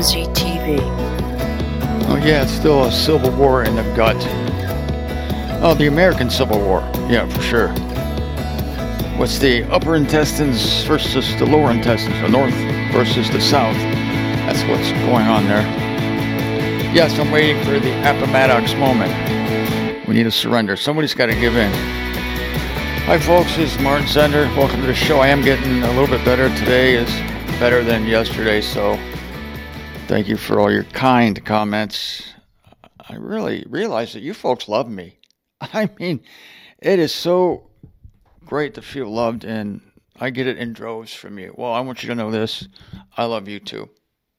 Prophecy TV. Oh yeah, it's still a civil war in the gut. Oh, the American Civil War. Yeah, for sure. What's the upper intestines versus the lower intestines? The north versus the south. That's what's going on there. Yes, I'm waiting for the Appomattox moment. We need to surrender. Somebody's got to give in. Hi folks, this is Martin Zender. Welcome to the show. I am getting a little bit better. Today is better than yesterday, so thank you for all your kind comments. I really realize that you folks love me. I mean, it is so great to feel loved, and I get it in droves from you. Well, I want you to know this. I love you too.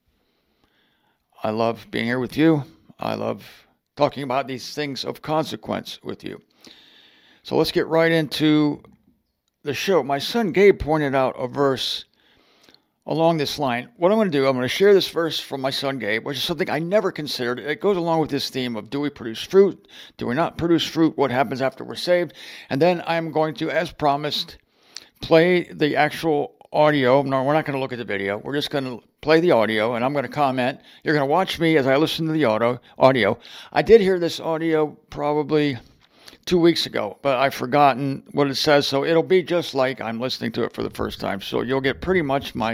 I love being here with you. I love talking about these things of consequence with you. So let's get right into the show. My son Gabe pointed out a verse along this line. What I'm going to do, I'm going to share this verse from my son Gabe, which is something I never considered. It goes along with this theme of, do we produce fruit? Do we not produce fruit? What happens after we're saved? And then I'm going to, as promised, play the actual audio. No, we're not going to look at the video. We're just going to play the audio, and I'm going to comment. You're going to watch me as I listen to the audio. I did hear this audio probably 2 weeks ago, but I've forgotten what it says, so it'll be just like I'm listening to it for the first time. So you'll get pretty much my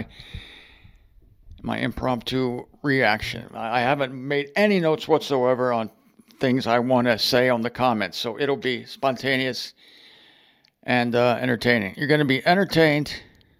impromptu reaction. I haven't made any notes whatsoever on things I want to say on the comments, so it'll be spontaneous and entertaining. You're going to be entertained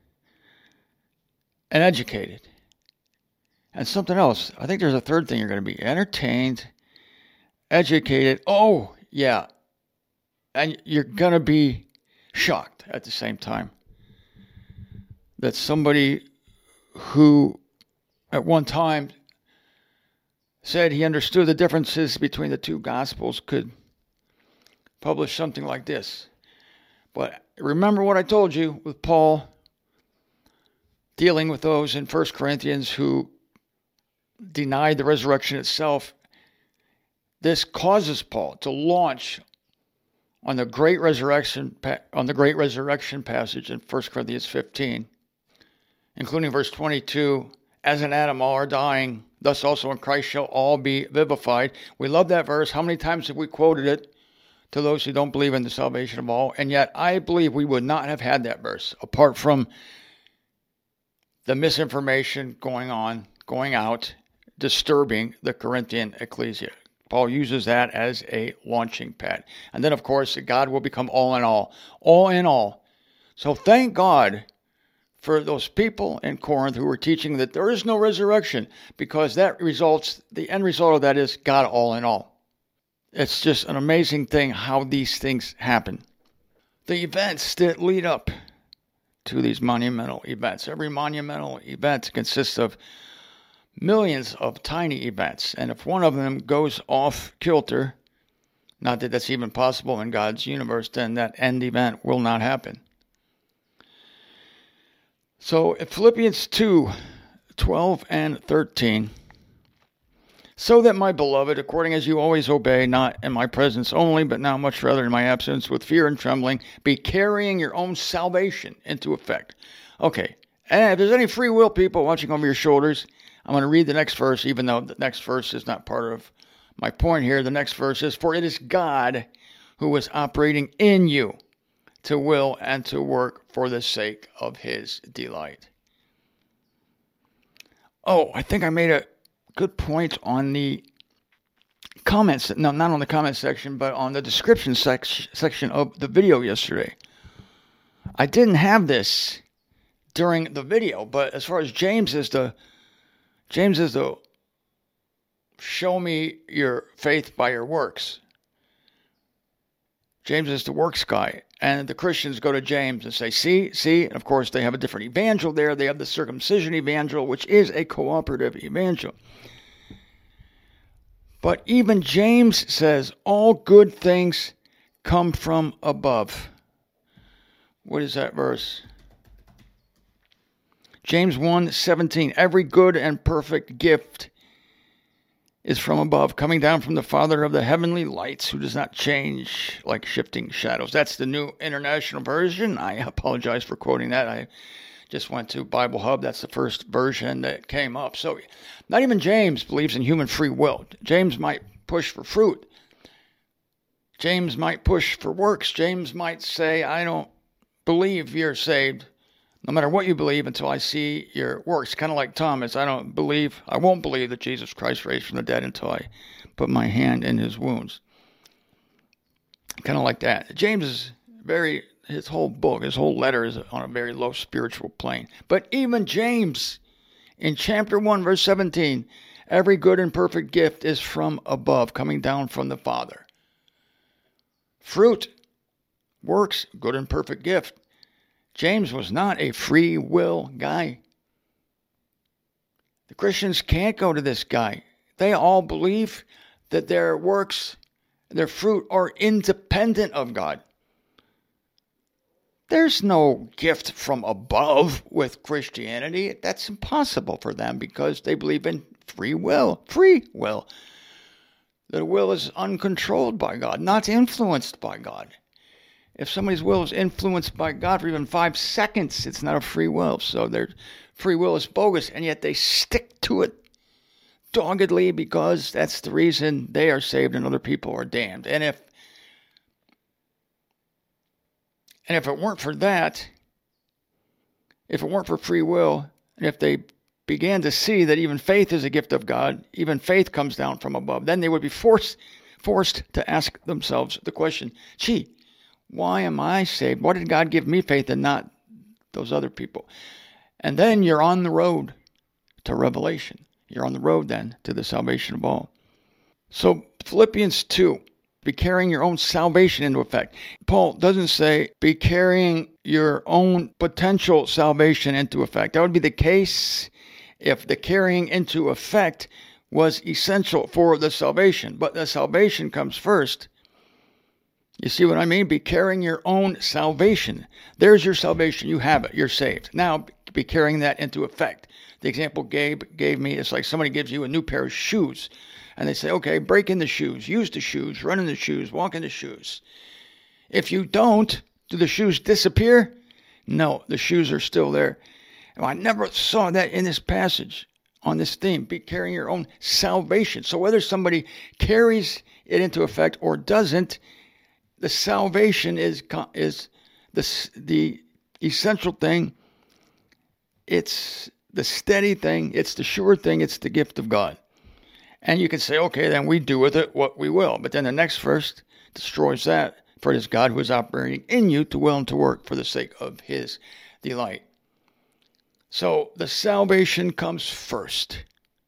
and educated. And something else. I think there's a third thing. You're going to be entertained, educated. Oh, yeah. And you're going to be shocked at the same time that somebody who at one time said he understood the differences between the two gospels could publish something like this. But remember what I told you with Paul dealing with those in 1 Corinthians who denied the resurrection itself. This causes Paul to launch on the great resurrection passage in 1 Corinthians 15, including verse 22, as in Adam all are dying, thus also in Christ shall all be vivified. We love that verse. How many times have we quoted it to those who don't believe in the salvation of all? And yet I believe we would not have had that verse apart from the misinformation going out, disturbing the Corinthian ecclesia. Paul uses that as a launching pad. And then, of course, God will become all in all. All in all. So thank God for those people in Corinth who were teaching that there is no resurrection, because the end result of that is God all in all. It's just an amazing thing how these things happen. The events that lead up to these monumental events. Every monumental event consists of millions of tiny events, and if one of them goes off kilter, not that that's even possible in God's universe, then that end event will not happen. So in Philippians 2:12 and 13, so that my beloved, according as you always obey, not in my presence only, but now much rather in my absence, with fear and trembling, be carrying your own salvation into effect. Okay, and if there's any free will people watching over your shoulders, I'm going to read the next verse, even though the next verse is not part of my point here. The next verse is, for it is God who is operating in you to will and to work for the sake of his delight. Oh, I think I made a good point on the comments. No, not on the comment section, but on the description section of the video yesterday. I didn't have this during the video, but as far as James is the show me your faith by your works. James is the works guy. And the Christians go to James and say, see. And of course, they have a different evangel there. They have the circumcision evangel, which is a cooperative evangel. But even James says, all good things come from above. What is that verse? James 1:17, every good and perfect gift is from above, coming down from the Father of the heavenly lights, who does not change like shifting shadows. That's the New International Version. I apologize for quoting that. I just went to Bible Hub. That's the first version that came up. So not even James believes in human free will. James might push for fruit. James might push for works. James might say, I don't believe you're saved, no matter what you believe, until I see your works. Kind of like Thomas. I won't believe that Jesus Christ raised from the dead until I put my hand in his wounds. Kind of like that. James is his whole book, his whole letter is on a very low spiritual plane. But even James, in chapter 1, verse 17, every good and perfect gift is from above, coming down from the Father. Fruit, works, good and perfect gift. James was not a free will guy. The Christians can't go to this guy. They all believe that their works, their fruit, are independent of God. There's no gift from above with Christianity. That's impossible for them because they believe in free will. Free will. The will is uncontrolled by God, not influenced by God. If somebody's will is influenced by God for even 5 seconds, it's not a free will. So their free will is bogus, and yet they stick to it doggedly because that's the reason they are saved and other people are damned. And if it weren't for that, if it weren't for free will, and if they began to see that even faith is a gift of God, even faith comes down from above, then they would be forced to ask themselves the question, gee, why am I saved? Why did God give me faith and not those other people? And then you're on the road to revelation. You're on the road then to the salvation of all. So Philippians 2, be carrying your own salvation into effect. Paul doesn't say be carrying your own potential salvation into effect. That would be the case if the carrying into effect was essential for the salvation. But the salvation comes first. You see what I mean? Be carrying your own salvation. There's your salvation. You have it. You're saved. Now be carrying that into effect. The example Gabe gave me is like somebody gives you a new pair of shoes. And they say, okay, break in the shoes, use the shoes, run in the shoes, walk in the shoes. If you don't, do the shoes disappear? No, the shoes are still there. And I never saw that in this passage on this theme. Be carrying your own salvation. So whether somebody carries it into effect or doesn't, the salvation is the essential thing. It's the steady thing. It's the sure thing. It's the gift of God. And you can say, okay, then we do with it what we will. But then the next verse destroys that. For it is God who is operating in you to will and to work for the sake of his delight. So the salvation comes first.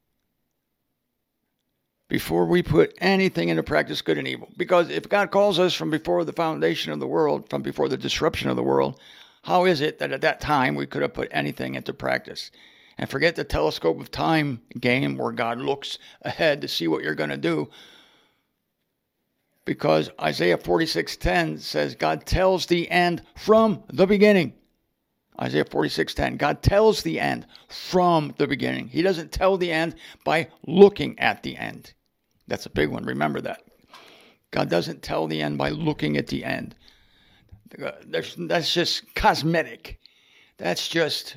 Before we put anything into practice, good and evil. Because if God calls us from before the foundation of the world, from before the disruption of the world, how is it that at that time we could have put anything into practice? And forget the telescope of time game where God looks ahead to see what you're going to do. Because Isaiah 46:10 says God tells the end from the beginning. Isaiah 46:10, God tells the end from the beginning. He doesn't tell the end by looking at the end. That's a big one. Remember that. God doesn't tell the end by looking at the end. That's just cosmetic. That's just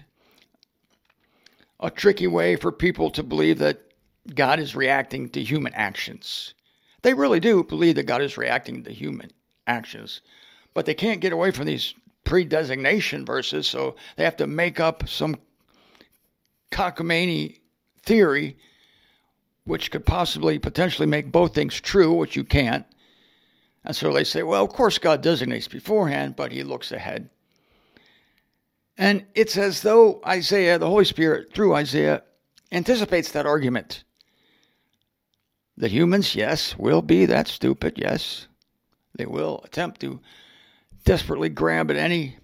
a tricky way for people to believe that God is reacting to human actions. They really do believe that God is reacting to human actions, but they can't get away from these predesignation verses, so they have to make up some cockamamie theory which could potentially make both things true, which you can't. And so they say, well, of course God designates beforehand, but he looks ahead. And it's as though Isaiah, the Holy Spirit, through Isaiah, anticipates that argument. The humans, yes, will be that stupid, yes. They will attempt to desperately grab at any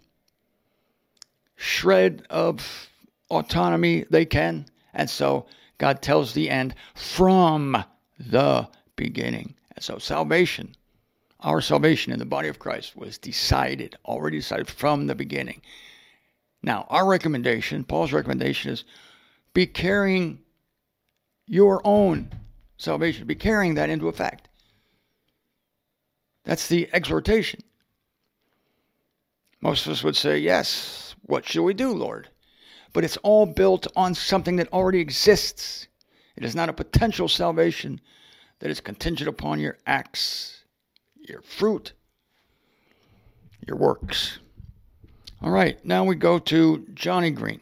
shred of autonomy they can. And so God tells the end from the beginning. And so salvation, our salvation in the body of Christ was already decided from the beginning. Now, our recommendation, Paul's recommendation is be carrying your own salvation. Be carrying that into effect. That's the exhortation. Most of us would say, yes, what shall we do, Lord? but it's all built on something that already exists. It is not a potential salvation that is contingent upon your acts, your fruit, your works. All right, now we go to Johnny Green.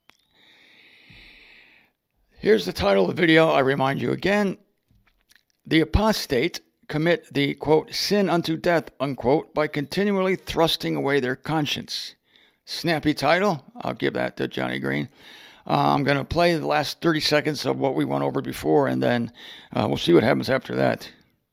Here's the title of the video. I remind you again. The apostate commit the, quote, sin unto death, unquote, by continually thrusting away their conscience. Snappy title. I'll give that to Johnny Green. I'm going to play the last 30 seconds of what we went over before, and then we'll see what happens after that.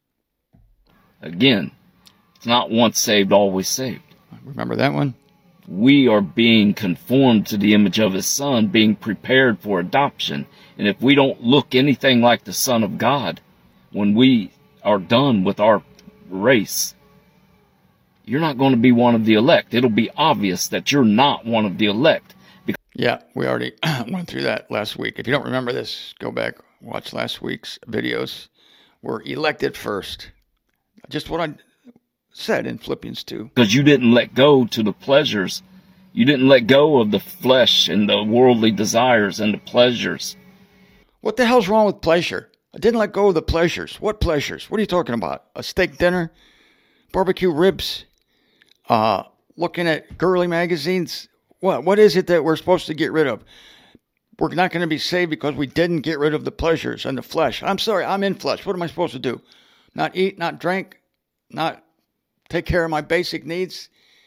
Again, it's not once saved, always saved. Remember that one? We are being conformed to the image of His Son, being prepared for adoption. And if we don't look anything like the Son of God, when we are done with our race, you're not going to be one of the elect. It'll be obvious that you're not one of the elect. Yeah, we already went through that last week. If you don't remember this, go back, watch last week's videos. We're elected first. Just what I said in Philippians 2. Because you didn't let go to the pleasures. You didn't let go of the flesh and the worldly desires and the pleasures. What the hell's wrong with pleasure? I didn't let go of the pleasures. What pleasures? What are you talking about? A steak dinner? Barbecue ribs? Looking at girly magazines? What is it that we're supposed to get rid of? We're not going to be saved because we didn't get rid of the pleasures and the flesh. I'm sorry, I'm in flesh. What am I supposed to do? Not eat, not drink, not take care of my basic needs?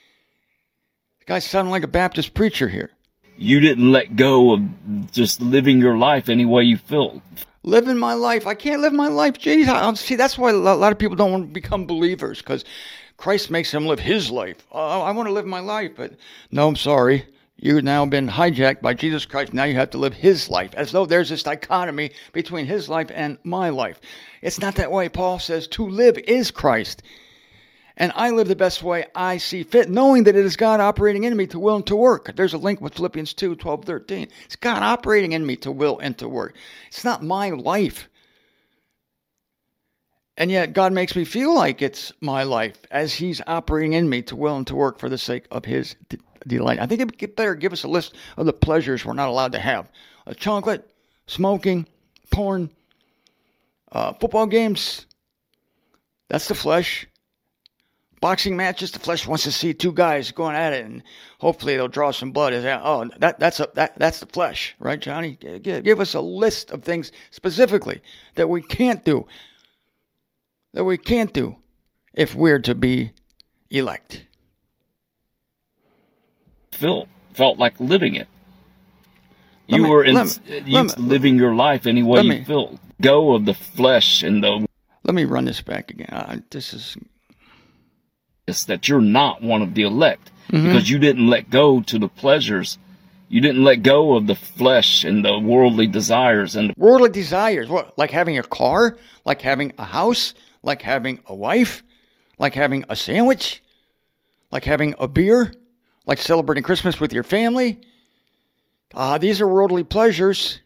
The guy's sounding like a Baptist preacher here. You didn't let go of just living your life any way you feel. Living my life. I can't live my life. Jeez, see, that's why a lot of people don't want to become believers, because Christ makes them live His life. I want to live my life, but no, I'm sorry. You've now been hijacked by Jesus Christ. Now you have to live His life, as though there's this dichotomy between His life and my life. It's not that way. Paul says to live is Christ. And I live the best way I see fit, knowing that it is God operating in me to will and to work. There's a link with Philippians 2, 12, 13. It's God operating in me to will and to work. It's not my life. And yet God makes me feel like it's my life as He's operating in me to will and to work for the sake of His delight. I think it better give us a list of the pleasures we're not allowed to have. Chocolate, smoking, porn, football games. That's the flesh. Boxing matches, the flesh wants to see two guys going at it, and hopefully they'll draw some blood. That's the flesh, right, Johnny? Give us a list of things specifically that we can't do. That we can't do if we're to be elect. Felt like living it. You were living your life any way you feel. Go of the flesh and the. Let me run this back again. This is. That you're not one of the elect, because you didn't let go to the pleasures. You didn't let go of the flesh and the worldly desires. And worldly desires? What? Like having a car? Like having a house? Like having a wife? Like having a sandwich? Like having a beer? Like celebrating Christmas with your family? These are worldly pleasures.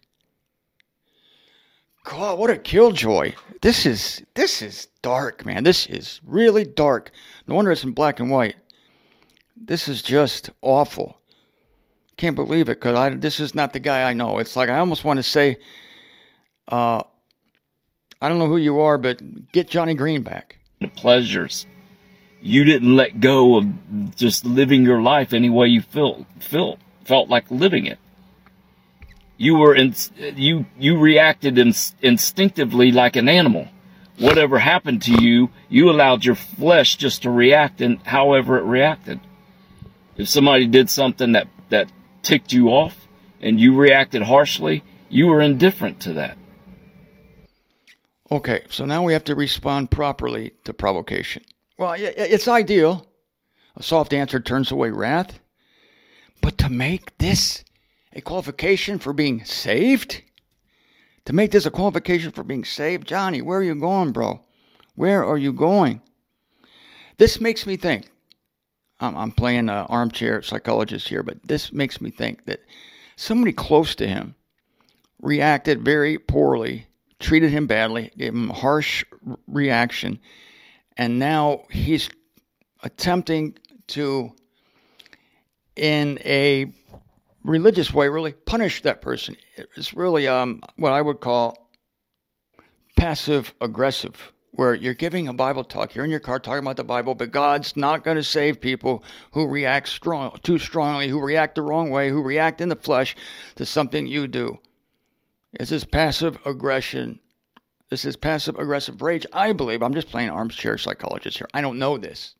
God, what a killjoy. This is dark, man. This is really dark. No wonder it's in black and white. This is just awful. Can't believe it, because this is not the guy I know. It's like I almost want to say, I don't know who you are, but get Johnny Green back. The pleasures. You didn't let go of just living your life any way you felt like living it. You were you reacted instinctively like an animal. Whatever happened to you, you allowed your flesh just to react in however it reacted. If somebody did something that ticked you off and you reacted harshly, you were indifferent to that. Okay, so now we have to respond properly to provocation. Well, it's ideal. A soft answer turns away wrath. But to make this a qualification for being saved? To make this a qualification for being saved? Johnny, where are you going, bro? Where are you going? This makes me think. I'm playing an armchair psychologist here, but this makes me think that somebody close to him reacted very poorly, treated him badly, gave him a harsh reaction, and now he's attempting to, in a religious way really punish that person. It's really what I would call passive aggressive, where you're giving a Bible talk. You're in your car talking about the Bible, but God's not going to save people who react too strongly, who react the wrong way, who react in the flesh to something you do. This is passive aggression. This is passive aggressive rage. I believe, I'm just playing armchair psychologist here. I don't know this.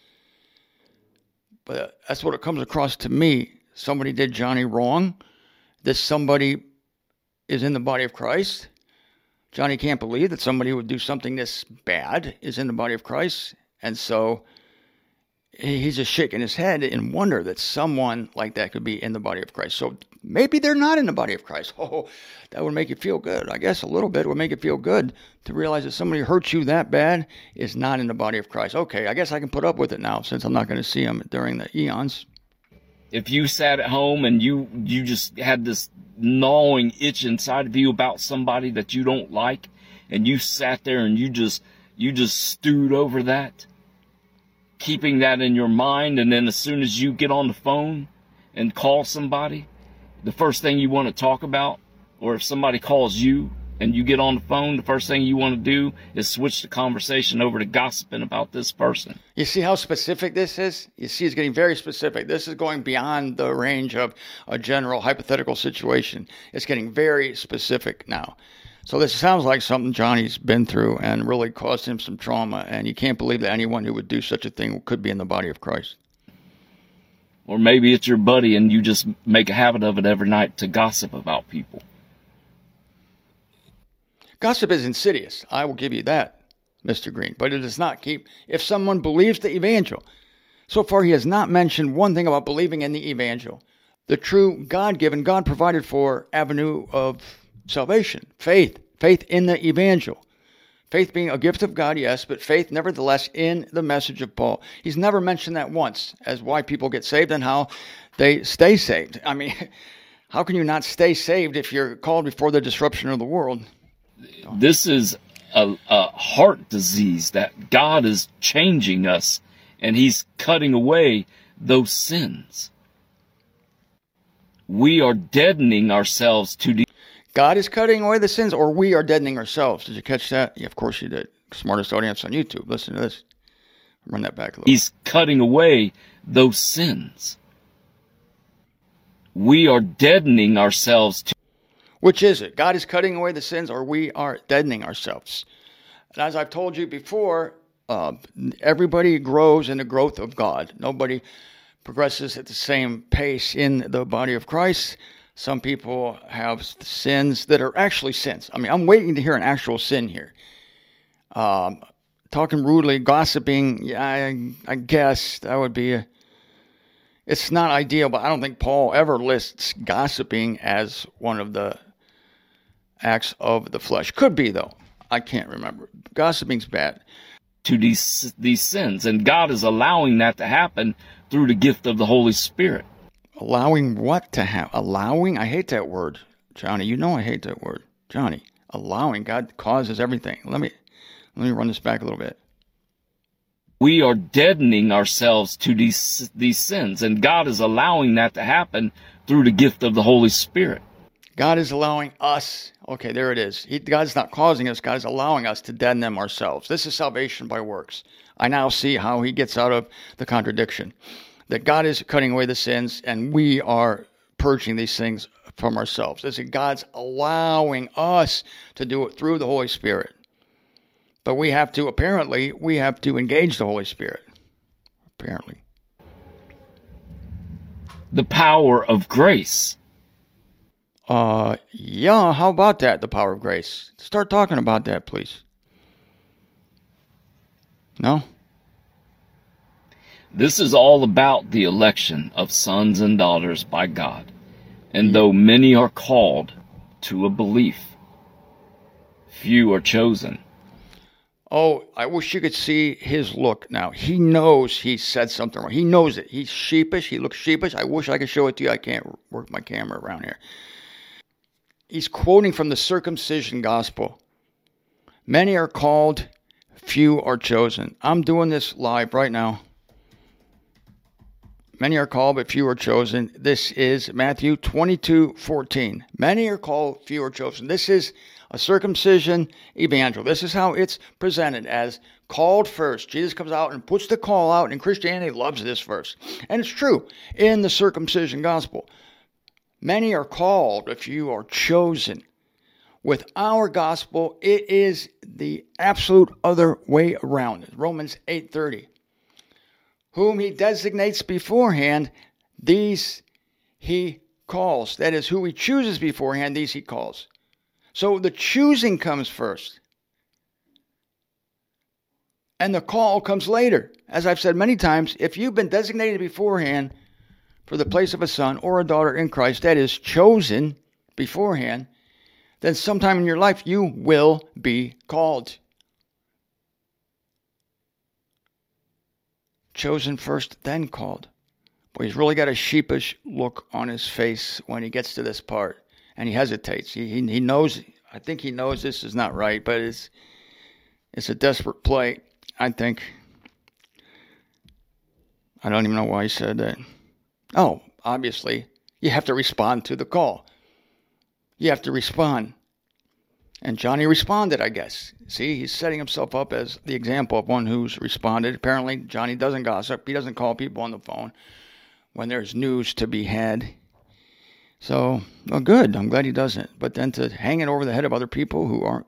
But that's what it comes across to me. Somebody did Johnny wrong. This somebody is in the body of Christ. Johnny can't believe that somebody who would do something this bad is in the body of Christ. And so he's just shaking his head in wonder that someone like that could be in the body of Christ. So maybe they're not in the body of Christ. Oh, that would make you feel good. I guess a little bit would make you feel good to realize that somebody who hurts you that bad is not in the body of Christ. Okay, I guess I can put up with it now since I'm not going to see him during the eons. If you sat at home and you just had this gnawing itch inside of you about somebody that you don't like, and you sat there and you just stewed over that, keeping that in your mind, and then as soon as you get on the phone and call somebody, the first thing you want to talk about, or if somebody calls you and you get on the phone, the first thing you want to do is switch the conversation over to gossiping about this person. You see how specific this is? You see it's getting very specific. This is going beyond the range of a general hypothetical situation. It's getting very specific now. So this sounds like something Johnny's been through and really caused him some trauma, and you can't believe that anyone who would do such a thing could be in the body of Christ. Or maybe it's your buddy and you just make a habit of it every night to gossip about people. Gossip is insidious. I will give you that, Mr. Green. But it does not keep, if someone believes the evangel. So far, he has not mentioned one thing about believing in the evangel. The true God-given, God-provided for avenue of salvation. Faith. Faith in the evangel. Faith being a gift of God, yes, but faith nevertheless in the message of Paul. He's never mentioned that once as why people get saved and how they stay saved. I mean, how can you not stay saved if you're called before the disruption of the world? This is a heart disease that God is changing us, and he's cutting away those sins. We are deadening ourselves to God is cutting away the sins, or we are deadening ourselves. Did you catch that? Yeah, of course you did. Smartest audience on YouTube. Listen to this. Run that back a little. He's cutting away those sins. We are deadening ourselves to. Which is it? God is cutting away the sins, or we are deadening ourselves? And as I've told you before, everybody grows in the growth of God. Nobody progresses at the same pace in the body of Christ. Some people have sins that are actually sins. I mean, I'm waiting to hear an actual sin here. Talking rudely, gossiping, yeah, I guess that would be it's not ideal, but I don't think Paul ever lists gossiping as one of the acts of the flesh. Could be, though. I can't remember. Gossiping's bad. To these sins, and God is allowing that to happen through the gift of the Holy Spirit. Allowing what to happen? Allowing? I hate that word, Johnny. You know I hate that word, Johnny. Allowing. God causes everything. Let me run this back a little bit. We are deadening ourselves to these sins, and God is allowing that to happen through the gift of the Holy Spirit. God is allowing us. Okay, there it is. God's not causing us. God is allowing us to deaden them ourselves. This is salvation by works. I now see how he gets out of the contradiction. That God is cutting away the sins, and we are purging these things from ourselves. This is God's allowing us to do it through the Holy Spirit. But we have to engage the Holy Spirit. Apparently. The power of grace. Yeah, how about that, the power of grace? Start talking about that, please. No? This is all about the election of sons and daughters by God. And though many are called to a belief, few are chosen. Oh, I wish you could see his look now. He knows he said something wrong. He knows it. He's sheepish. He looks sheepish. I wish I could show it to you. I can't work my camera around here. He's quoting from the circumcision gospel. Many are called, few are chosen. I'm doing this live right now. Many are called, but few are chosen. This is Matthew 22:14. Many are called, few are chosen. This is a circumcision evangel. This is how it's presented, as called first. Jesus comes out and puts the call out, and Christianity loves this verse. And it's true in the circumcision gospel. Many are called, but few are chosen. With our gospel, it is the absolute other way around. Romans 8:30. Whom he designates beforehand, these he calls. That is, who he chooses beforehand, these he calls. So the choosing comes first. And the call comes later. As I've said many times, if you've been designated beforehand for the place of a son or a daughter in Christ, that is, chosen beforehand, then sometime in your life you will be called. Chosen first, then called. Boy, he's really got a sheepish look on his face when he gets to this part, and he hesitates. He knows. I think he knows this is not right, but it's a desperate play, I think. I don't even know why he said that. Oh, obviously, you have to respond to the call. You have to respond. And Johnny responded, I guess. See, he's setting himself up as the example of one who's responded. Apparently, Johnny doesn't gossip. He doesn't call people on the phone when there's news to be had. So, well, good. I'm glad he doesn't. But then to hang it over the head of other people who aren't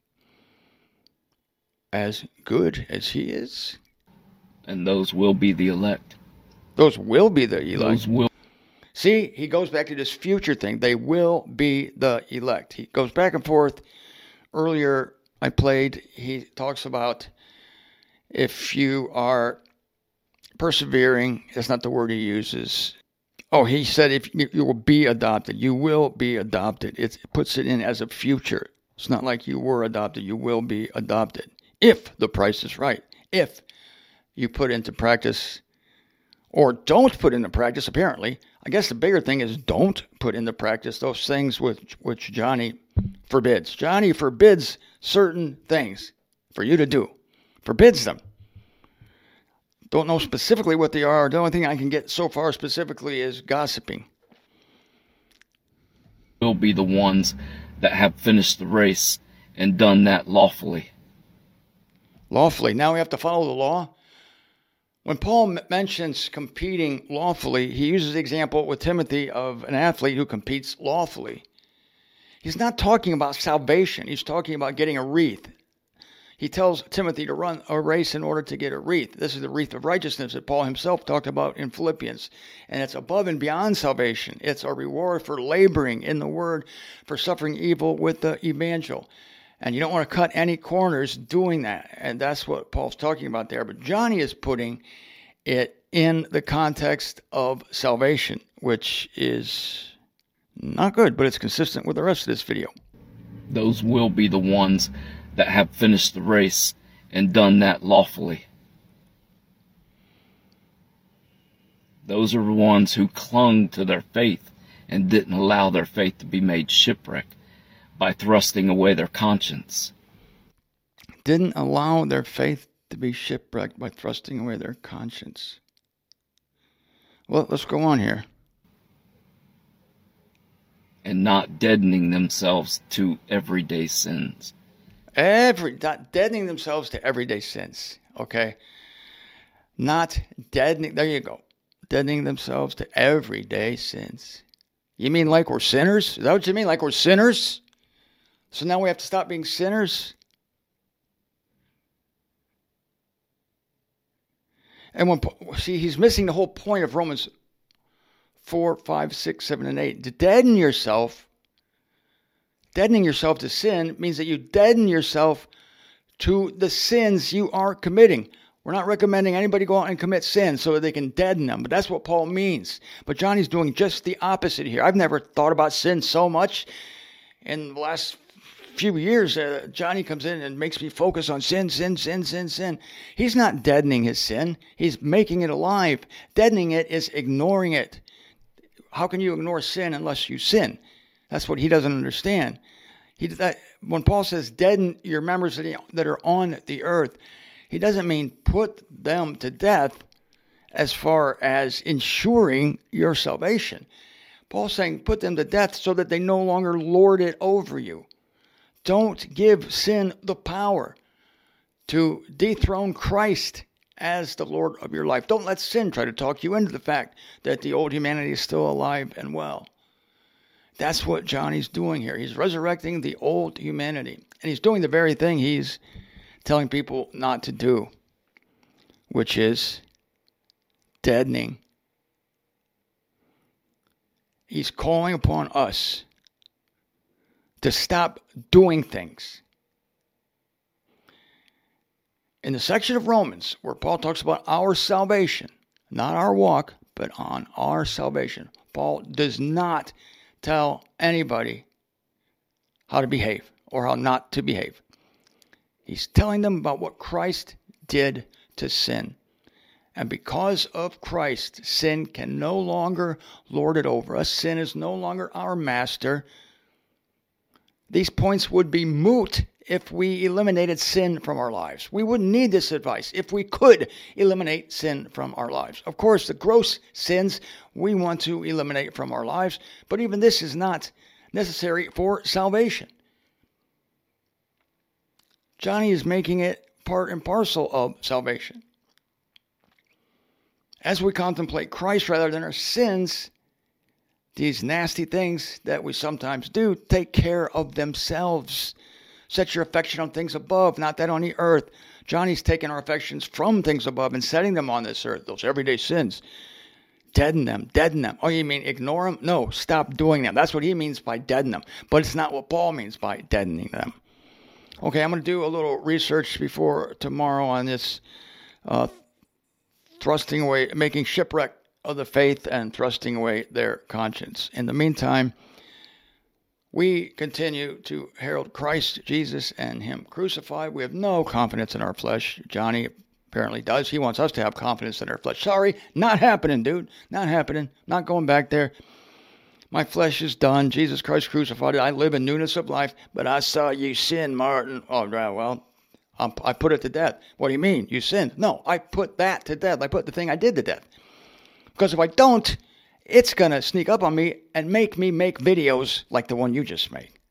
as good as he is. And those will be the elect. Those will be the elect. Those will. See, he goes back to this future thing. They will be the elect. He goes back and forth. Earlier, I played, he talks about if you are persevering, that's not the word he uses. Oh, he said if you will be adopted, you will be adopted. It puts it in as a future. It's not like you were adopted, you will be adopted. If the price is right. If you put into practice, or don't put into practice, apparently. I guess the bigger thing is don't put into practice those things which Johnny forbids. Johnny forbids certain things for you to do. Forbids them. Don't know specifically what they are. The only thing I can get so far specifically is gossiping. Will be the ones that have finished the race and done that lawfully. Lawfully. Now we have to follow the law. When Paul mentions competing lawfully, he uses the example with Timothy of an athlete who competes lawfully. He's not talking about salvation. He's talking about getting a wreath. He tells Timothy to run a race in order to get a wreath. This is the wreath of righteousness that Paul himself talked about in Philippians. And it's above and beyond salvation. It's a reward for laboring in the word, for suffering evil with the evangel. And you don't want to cut any corners doing that. And that's what Paul's talking about there. But Johnny is putting it in the context of salvation, which is not good, but it's consistent with the rest of this video. Those will be the ones that have finished the race and done that lawfully. Those are the ones who clung to their faith and didn't allow their faith to be made shipwreck by thrusting away their conscience. Didn't allow their faith to be shipwrecked by thrusting away their conscience. Well, let's go on here. And not deadening themselves to everyday sins. Not deadening themselves to everyday sins. Okay? Not deadening, there you go. Deadening themselves to everyday sins. You mean like we're sinners? Is that what you mean? Like we're sinners? So now we have to stop being sinners? And he's missing the whole point of Romans 4, 5, 6, 7, and 8. To deadening yourself to sin means that you deaden yourself to the sins you are committing. We're not recommending anybody go out and commit sin so that they can deaden them, but that's what Paul means. But Johnny's doing just the opposite here. I've never thought about sin so much. In the last few years, Johnny comes in and makes me focus on sin. He's not deadening his sin. He's making it alive. Deadening it is ignoring it. How can you ignore sin unless you sin? That's what he doesn't understand. When Paul says deaden your members that are on the earth, he doesn't mean put them to death as far as ensuring your salvation. Paul's saying, put them to death so that they no longer lord it over you. Don't give sin the power to dethrone Christ as the Lord of your life. Don't let sin try to talk you into the fact that the old humanity is still alive and well. That's what Johnny's doing here. He's resurrecting the old humanity. And he's doing the very thing he's telling people not to do, which is deadening. He's calling upon us to stop doing things. In the section of Romans where Paul talks about our salvation, not our walk, but on our salvation, Paul does not tell anybody how to behave or how not to behave. He's telling them about what Christ did to sin. And because of Christ, sin can no longer lord it over us. Sin is no longer our master. These points would be moot if we eliminated sin from our lives. We wouldn't need this advice if we could eliminate sin from our lives. Of course, the gross sins we want to eliminate from our lives, but even this is not necessary for salvation. Johnny is making it part and parcel of salvation. As we contemplate Christ rather than our sins, these nasty things that we sometimes do take care of themselves. Set your affection on things above, not that on the earth. Johnny's taking our affections from things above and setting them on this earth, those everyday sins. Deaden them, deaden them. Oh, you mean ignore them? No, stop doing them. That's what he means by deaden them. But it's not what Paul means by deadening them. Okay, I'm going to do a little research before tomorrow on this thrusting away, making shipwreck of the faith and thrusting away their conscience. In the meantime, we continue to herald Christ Jesus and him crucified. We have no confidence in our flesh. Johnny apparently does. He wants us to have confidence in our flesh. Sorry, not happening, dude. Not happening. Not going back there. My flesh is done. Jesus Christ crucified. I live in newness of life, but I saw you sin, Martin. Oh, well, I put it to death. What do you mean? You sinned? No, I put that to death. I put the thing I did to death. Because if I don't, it's going to sneak up on me and make me make videos like the one you just made.